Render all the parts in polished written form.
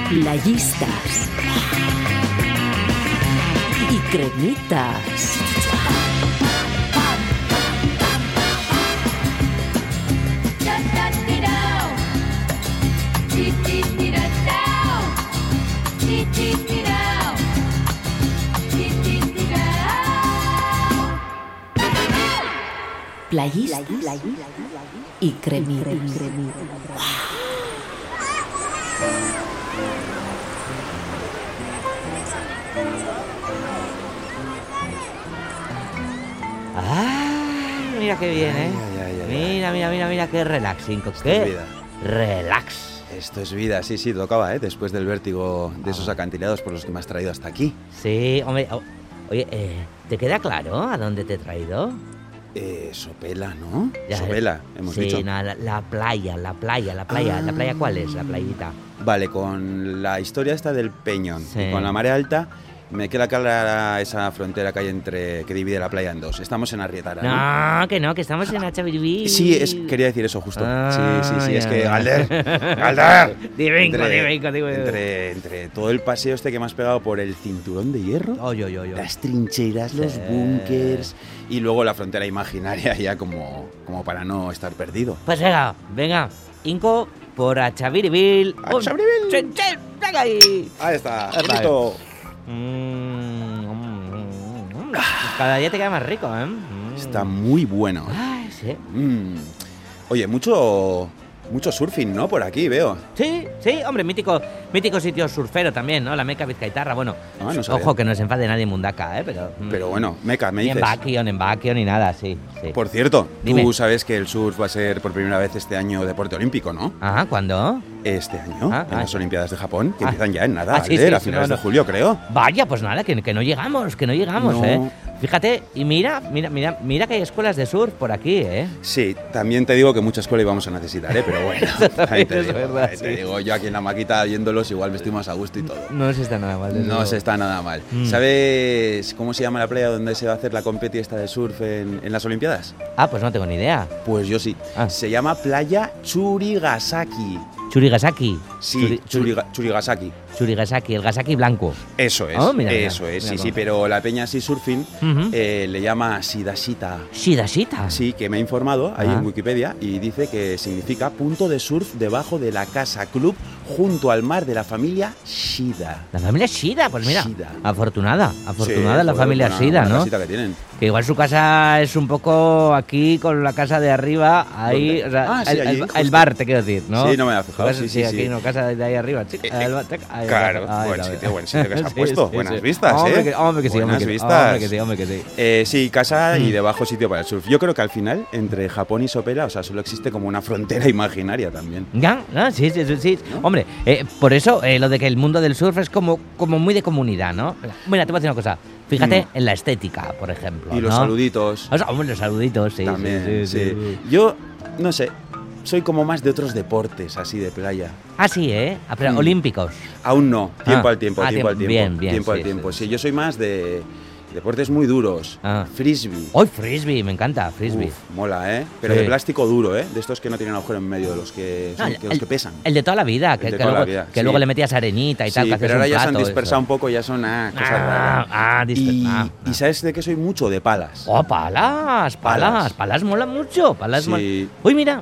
Playistas y cremitas. Playistas y cremitas. Mira qué bien, ¿eh? Mira qué relaxing. Qué relax. Esto es vida, sí, tocaba, ¿eh? Después del vértigo de esos acantilados por los que me has traído hasta aquí. Sí, hombre. Oye, ¿te queda claro a dónde te he traído? Sopela, ¿no? Ya, Sopela, hemos dicho. Sí, no, la playa. ¿La playa cuál es? La playita. Vale, con la historia esta del Peñón Sí. y con la marea alta, me queda clara esa frontera que hay que divide la playa en dos. Estamos en Arrietara, ¿no? No, que estamos en Achavirví. Sí, quería decir eso justo. Sí, es que ya. Galder. Digo. Entre todo el paseo este que me has pegado por el cinturón de hierro, Yo. las trincheras, los búnkers y luego la frontera imaginaria ya como para no estar perdido. Pues venga, Inco por Achavirví. ¡Achavirví! Venga ahí. Ahí está, Vale. bonito. Cada día te queda más rico, ¿eh? Está muy bueno. Ay, sí. Oye, mucho surfing, ¿no? Por aquí veo. Sí, hombre, mítico sitio surfero también, ¿no? La Meca Vizcaitarra, bueno. No sabía. Ojo, que no se enfade nadie en Mundaca, ¿eh? Pero Bueno, Meca, me ni dices. en Baquio, ni nada, sí. Por cierto, Dime. tú sabes que el surf va a ser por primera vez este año deporte olímpico, ¿no? ¿Cuándo? Este año, Ah, en las Olimpiadas de Japón, que empiezan ya en nada, Ah, sí, Alder, sí, a sí, finales no. de julio, creo. Vaya, pues nada, que no llegamos, No. ¿eh? Fíjate, y mira que hay escuelas de surf por aquí, ¿eh? Sí, también te digo que mucha escuela íbamos a necesitar, ¿eh? Pero bueno, ahí te Es digo, verdad, ahí te sí. digo, yo aquí en la maquita viéndolos igual me estoy más a gusto y todo. No se está nada mal. desde No luego. se está nada mal. ¿Sabes cómo se llama la playa donde se va a hacer la competi esta de surf en las Olimpiadas? Pues no tengo ni idea. Pues yo sí. Se llama Playa Churigasaki. Churigasaki. Sí, Churigasaki. Churigasaki, el Gasaki blanco. Eso es, Mira, eso es, sí, pero la peña así surfing Ujú. le llama Shidashita. Shidashita. Sí, que me he informado ahí en Wikipedia y dice que significa punto de surf debajo de la casa club junto al mar de la familia Shida. La familia Shida, pues mira, Shida. afortunada Sí, la joder, familia buena- Shida, buena ¿no? casita que tienen. Que igual su casa es un poco aquí con la casa de arriba, ahí, ¿Dónde? o sea, Sí, allí, el justo. bar, te quiero decir, ¿no? Sí, no me había fijado, Pues sí. aquí no, casa de ahí arriba, sí, el bar, ahí, Claro, ahí, buen ahí, sitio que se ha Sí, puesto. sí, Buenas sí. vistas, Hombre, ¿eh? hombre que sí, Buenas hombre que sí, vistas. hombre que sí. Sí, casa y debajo sitio para el surf. Yo creo que al final, entre Japón y Sopela, o sea, solo existe como una frontera imaginaria también. Ya, no, sí. ¿No? Hombre, por eso lo de que el mundo del surf es como muy de comunidad, ¿no? Mira, te voy a decir una cosa. Fíjate en la estética, por ejemplo. Y los ¿no? saluditos. O sea, hombre, los saluditos, sí. También, sí. Yo, no sé, soy como más de otros deportes, así de playa. Sí, ¿eh? Pero olímpicos. Aún no, tiempo al tiempo. Bien, Tiempo al tiempo. Sí, yo soy más de deportes muy duros. Frisbee. ¡Hoy frisbee! Me encanta, frisbee. Uf, mola, ¿eh? Pero Sí. de plástico duro, ¿eh? De estos que no tienen agujero en medio, de los que, los que pesan. El de toda la vida, El de toda la vida, que sí. luego le metías arenita y tal. Sí, que hacías pero ahora un ya se han plato, dispersado eso. un poco, ya son cosas raras. Y ¿sabes de qué soy mucho? De palas. ¡Oh, palas! Palas mola mucho. Palas Sí. Uy, mira.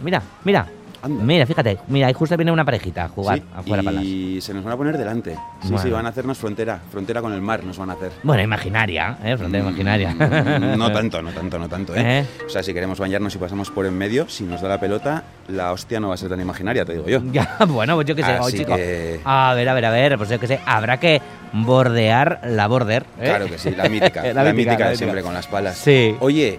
Anda. Mira, fíjate, ahí justo viene una parejita a jugar Sí, afuera palas. y se nos van a poner delante. Sí, Bueno. van a hacernos frontera con el mar nos van a hacer. Bueno, imaginaria, frontera imaginaria. No tanto, ¿eh? O sea, si queremos bañarnos y pasamos por en medio, si nos da la pelota, la hostia no va a ser tan imaginaria, te digo yo. Ya, bueno, pues yo qué sé, Así chico. que- A ver, pues yo qué sé, habrá que bordear la border. Claro que sí, la mítica, la mítica de siempre con las palas. Sí. Oye,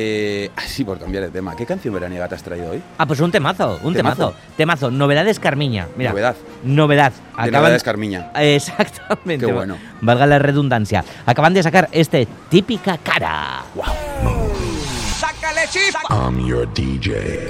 así por cambiar de tema, ¿qué canción veraniega te has traído hoy? Pues un temazo. Temazo, novedades Carmiña. Mira, novedad. De novedades Carmiña. Exactamente. Qué bueno. Valga la redundancia. Acaban de sacar Típica Cara. Wow. ¡Sácale chispa! I'm your DJ.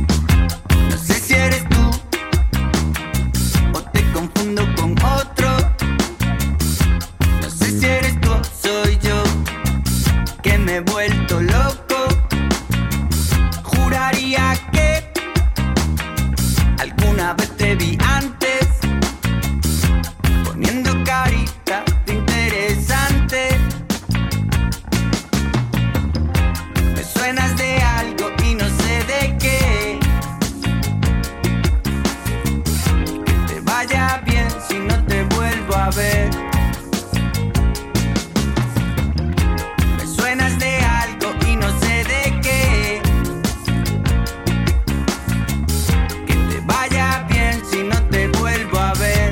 No sé si eres tú o te confundo con otro. a ver. Me suenas de algo y no sé de qué. Que te vaya bien si no te vuelvo a ver.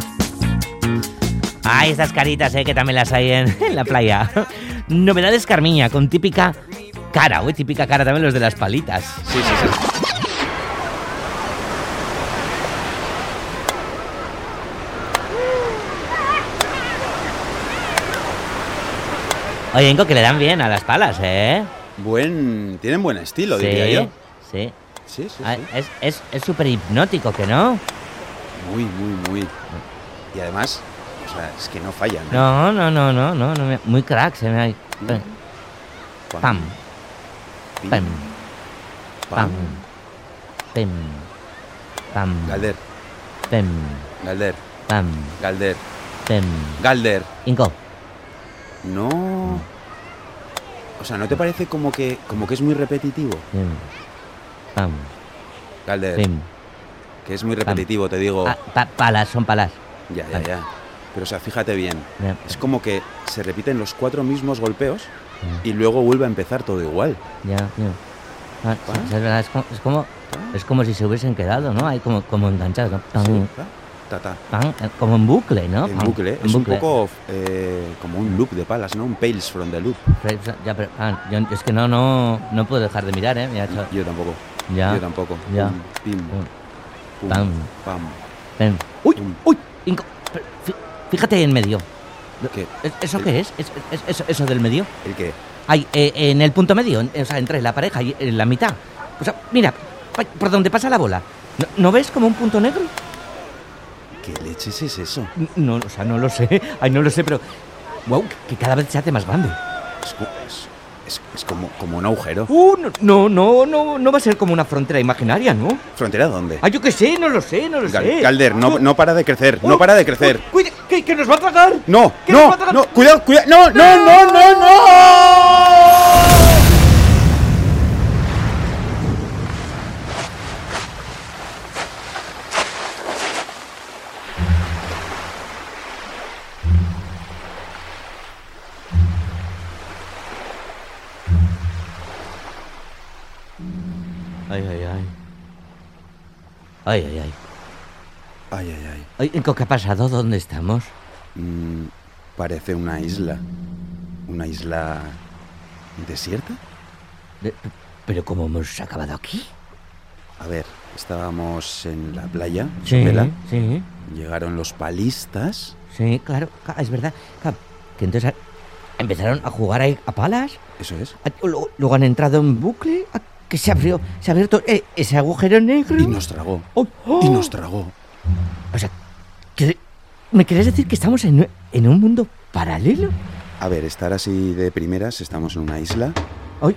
Ay, estas caritas, que también las hay en la playa. Novedades Carmiña, con típica cara, típica cara también los de las palitas. Sí, sí, sí. Oye, Inco, que le dan bien a las palas, ¿eh? Tienen buen estilo, Sí, diría yo. sí. Sí, sí, Ah, sí. es súper hipnótico, ¿que no? Muy, muy, muy. Y además, o sea, es que no fallan. ¿eh? No, muy crack, se me... Pam, Pim, pam, pam, pem, pam, Galder, pem, Galder, pam, Galder, pem. Galder. Inco, No. O sea, ¿no te parece como que es muy repetitivo? pem, pam, Galder, pem. que es muy repetitivo, te digo. Ah, palas, son palas. Ya. Pero, o sea, fíjate bien. Ya. Es como que se repiten los 4 mismos golpeos y luego vuelve a empezar todo igual. Ya. Ah, sí, es verdad, es como si se hubiesen quedado, ¿no? Ahí como enganchados, ¿no? Pam, Sí, ta. pam, como en bucle, ¿no? En Pam, bucle. en Es un bucle. poco como un loop de palas, ¿no? Un Tales from the Loop. Ya, pero yo es que no puedo dejar de mirar, ¿eh? Mira, Yo tampoco. Ya. Yo tampoco. Ya. Pum, pim, pum, Pam. pam. ven. Uy, Pum. Inco, fíjate en medio. ¿Qué? ¿Eso qué es? ¿Eso del medio? ¿El qué? Ahí, en el punto medio, o sea, entre la pareja y en la mitad. O sea, mira, por donde pasa la bola. ¿No ves como un punto negro? ¿Qué leches es eso? No, o sea, no lo sé. Ay, no lo sé, pero... Wow, que cada vez se hace más grande. Es como un agujero. No va a ser como una frontera imaginaria, ¿no? ¿Frontera dónde? Ay, yo qué sé, no lo sé. Galder, no para de crecer, no para de crecer. Cuida, que nos va a tragar. No, ¿Qué nos va a no, tragar? no, cuidado, no. Ay. Ay, ¿qué ha pasado? ¿Dónde estamos? Parece una isla. ¿Una isla desierta? ¿Pero cómo hemos acabado aquí? A ver, estábamos en la playa, Sí, Sopela. sí, Llegaron los palistas. sí, claro, es verdad. Claro, que entonces empezaron a jugar ahí a palas. Eso es. Luego han entrado en bucle. Que se ha abierto ese agujero negro. Y nos tragó. Oh, oh. Y nos tragó. O sea, ¿me quieres decir que estamos en un mundo paralelo? A ver, estar así de primeras, estamos en una isla. Ay.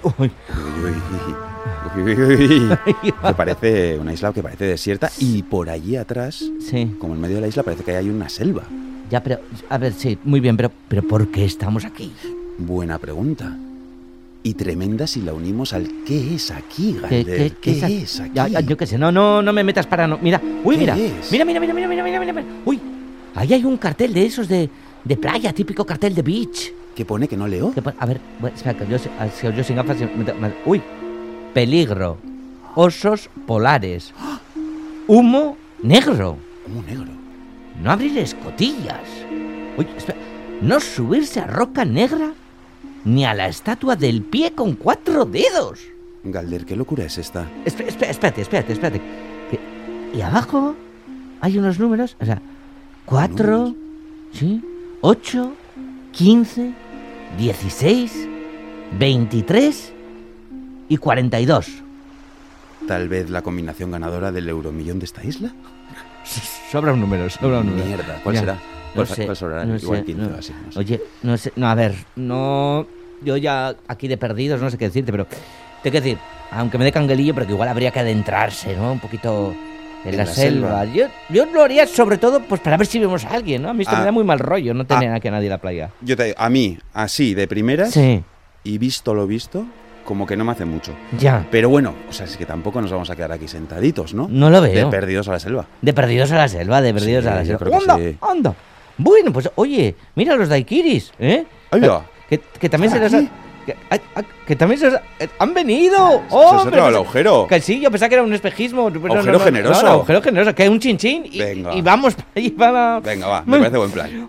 Que parece una isla que parece desierta. Y por allí atrás, Sí. como en medio de la isla, parece que hay una selva. Ya, pero, a ver, sí, muy bien, pero ¿por qué estamos aquí? Buena pregunta. Y tremenda si la unimos al ¿qué es aquí, Galder? ¿Qué es aquí? Ya, yo qué sé, no me metas para no. Mira, uy, ¿Qué mira. es? Mira. Uy, ahí hay un cartel de esos de playa, típico cartel de beach. ¿Qué pone que no leo? A ver, espera, que yo sin gafas. Uy, peligro, osos polares, humo negro, Humo negro. no abrir escotillas. Uy, espera, no subirse a roca negra ni a la estatua del pie con 4 dedos. Galder, ¿qué locura es esta? Espérate. Y abajo hay unos números, o sea, 4, ¿sí? 8, 15, 16, 23 y 42. ¿Tal vez la combinación ganadora del euromillón de esta isla? Sobra un número. Mierda, ¿cuál Ya. será? No ¿Cuál será? no Igual sé, 15 no. o así. No sé. Oye, no sé, a ver, yo ya aquí de perdidos no sé qué decirte, pero te quiero decir, aunque me dé canguelillo, pero que igual habría que adentrarse, ¿no? Un poquito en la selva. Yo lo haría sobre todo pues para ver si vemos a alguien, ¿no? A mí esto me da muy mal rollo, no tener aquí a nadie en la playa. Yo te digo, a mí, así, de primeras, Sí, y visto lo visto, como que no me hace mucho. ya. Pero bueno, o sea, es que tampoco nos vamos a quedar aquí sentaditos, ¿no? No lo veo. De perdidos a la selva. De perdidos a la selva, Sí, yo creo que sí. ¡Anda! Bueno, pues oye, mira los daiquiris, ¿eh? Oiga. Que también se los ¿Aquí? que también se los han venido. Se os ha tragado el agujero. Que sí, yo pensaba que era un espejismo. Pero Agujero generoso. No, agujero generoso, que hay un chinchín Venga. y vamos para allí para... Venga, va, me parece buen plan.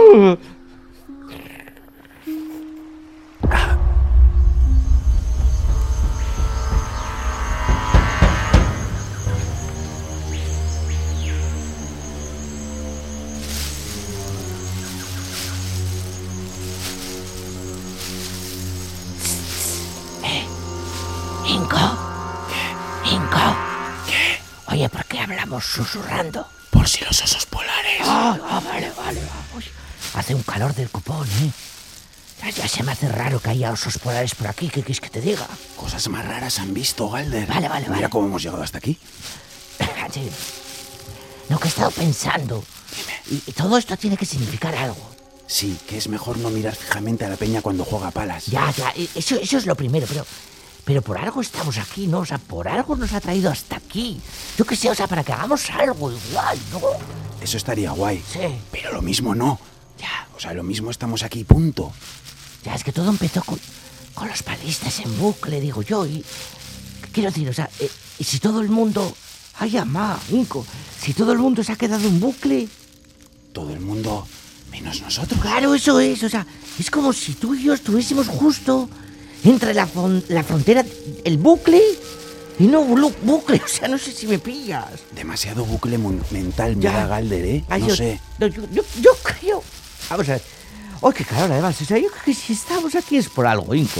Inco. Inco. ¿Qué? Oye, ¿por qué hablamos susurrando? Por si los osos polares. Vale. Uy, hace un calor del copón, ¿eh? Ya se me hace raro que haya osos polares por aquí. ¿Qué quieres que te diga? Cosas más raras han visto, Galder. Vale. Mira cómo hemos llegado hasta aquí. Sí. Lo que he estado pensando. Y todo esto tiene que significar algo. Sí, que es mejor no mirar fijamente a la peña cuando juega palas. Ya. Eso es lo primero, pero por algo estamos aquí, ¿no? O sea, por algo nos ha traído hasta aquí. Yo qué sé, o sea, para que hagamos algo igual, ¿no? Eso estaría guay. Sí. Pero lo mismo no. Ya, o sea, lo mismo estamos aquí, punto. Ya, es que todo empezó con los palistas en bucle, digo yo, y... Quiero decir, o sea, y si todo el mundo... ¡Ay, amá, Inco! Si todo el mundo se ha quedado en bucle... Todo el mundo, menos nosotros. Claro, eso es, o sea, es como si tú y yo estuviésemos justo entre la frontera, el bucle y no bucle, o sea, no sé si me pillas. Demasiado bucle mental, Ya. mira, Galder, ¿eh? Ay, No sé. Yo creo... Vamos a ver. ¡Ay, qué calor, además! O sea, yo creo que si estamos aquí es por algo, Inco.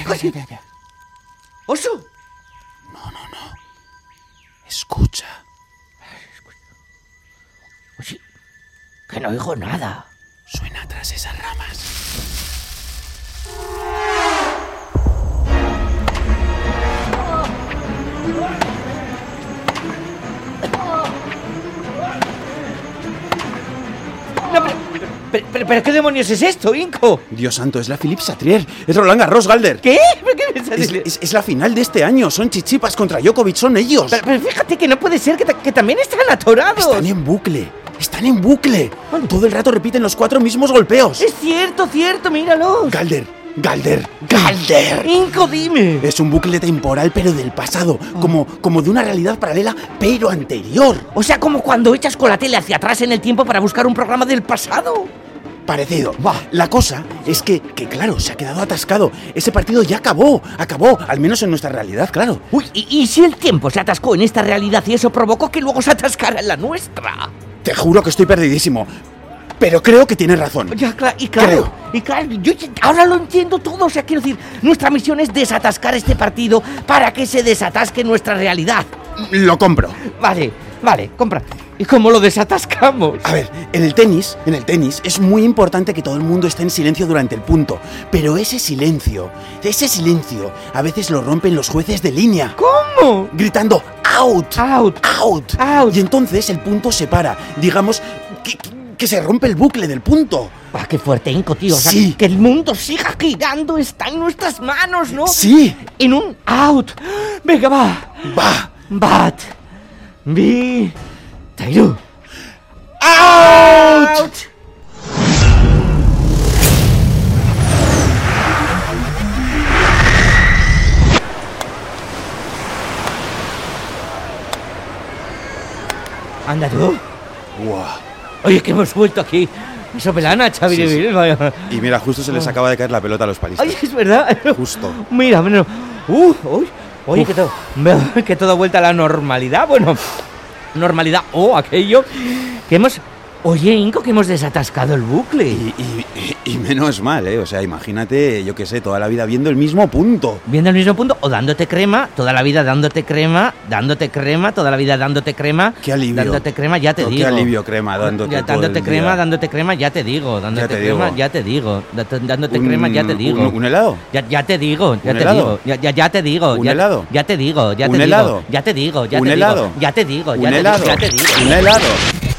¡Oso! Escucha. Oye, que no oigo nada. Suena tras esas ramas. No, pero ¿qué demonios es esto, Inco? Dios santo, es la Philippe Satrier. Es Roland Garros, Galder. ¿Qué? ¿Pero qué me estás diciendo? Es la final de este año. Son Chichipas contra Djokovic, son ellos. Pero fíjate que no puede ser que también están atorados. Están en bucle. Están en bucle. Todo el rato repiten los 4 mismos golpeos. Es cierto, míralos. Galder. Inco, dime. Es un bucle temporal, pero del pasado. Como de una realidad paralela, pero anterior. O sea, como cuando echas con la tele hacia atrás en el tiempo para buscar un programa del pasado. Parecido. La cosa es que claro, se ha quedado atascado. Ese partido ya acabó, al menos en nuestra realidad, claro. Uy, ¿y si el tiempo se atascó en esta realidad y eso provocó que luego se atascara en la nuestra? Te juro que estoy perdidísimo. Pero creo que tienes razón. Ya, claro, yo ahora lo entiendo todo. O sea, quiero decir, nuestra misión es desatascar este partido para que se desatasque nuestra realidad. Lo compro. Vale, compra. ¿Y cómo lo desatascamos? A ver, en el tenis es muy importante que todo el mundo esté en silencio durante el punto. Pero ese silencio, a veces lo rompen los jueces de línea. ¿Cómo? Gritando out. Y entonces el punto se para. Digamos que se rompe el bucle del punto. Qué fuerte, Inco, tío. O sea, Sí. que el mundo siga girando está en nuestras manos, ¿no? Sí. En un out. Venga, va. Bat. Bi. Tairu. Out. Anda tú. Guau. Oye, que hemos vuelto aquí. Eso pelana, Xavi. Sí. Vaya. Y mira, justo se les acaba de caer la pelota a los palistas. Oye, es verdad. Justo. Mira, bueno. Oye, que todo ha vuelto a la normalidad. Bueno, normalidad o aquello que hemos... Oye, Inco, que hemos desatascado el bucle. Y menos mal, ¿eh? O sea, imagínate, yo qué sé, toda la vida viendo el mismo punto. Viendo el mismo punto o dándote crema, toda la vida dándote crema, toda la vida dándote crema. Qué alivio. Dándote crema, ya te digo. Qué alivio, crema, dándote todo el Dándote crema, día. dándote crema, ya te digo. Dándote crema, ya te digo. Dándote crema, ya te digo. ¿Un helado? Ya te digo, ya ¿Un te helado? digo. Ya te digo. ¿Un helado? Ya te digo, ya te ¿Un digo. helado? Ya te digo, ¿Un helado? ya te digo. ¿Un helado? Ya te digo. ¿Un helado?